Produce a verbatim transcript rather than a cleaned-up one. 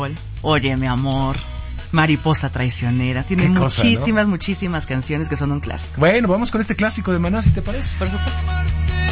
Oye, mi amor, Mariposa Traicionera. Tiene Qué cosa, muchísimas, ¿no? muchísimas canciones que son un clásico. Bueno, vamos con este clásico de Maná, si te parece. Por supuesto.